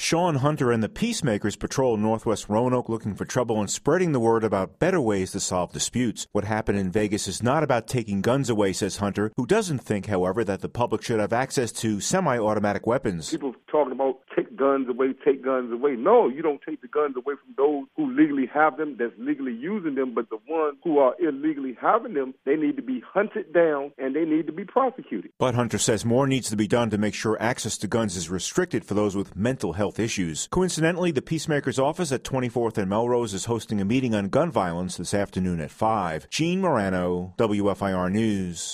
Sean Hunter and the Peacemakers patrol Northwest Roanoke looking for trouble and spreading the word about better ways to solve disputes. What happened in Vegas is not about taking guns away, says Hunter, who doesn't think, however, that the public should have access to semi-automatic weapons. People talking about take guns away, take guns away. No, you don't take the guns away from those who legally have them, that's legally using them, but the ones who are illegally having them, they need to be hunted down and they need to be prosecuted. But Hunter says more needs to be done to make sure access to guns is restricted for those with mental health issues. Coincidentally, the Peacemakers office at 24th and Melrose is hosting a meeting on gun violence this afternoon at 5. Gene Morano, WFIR News.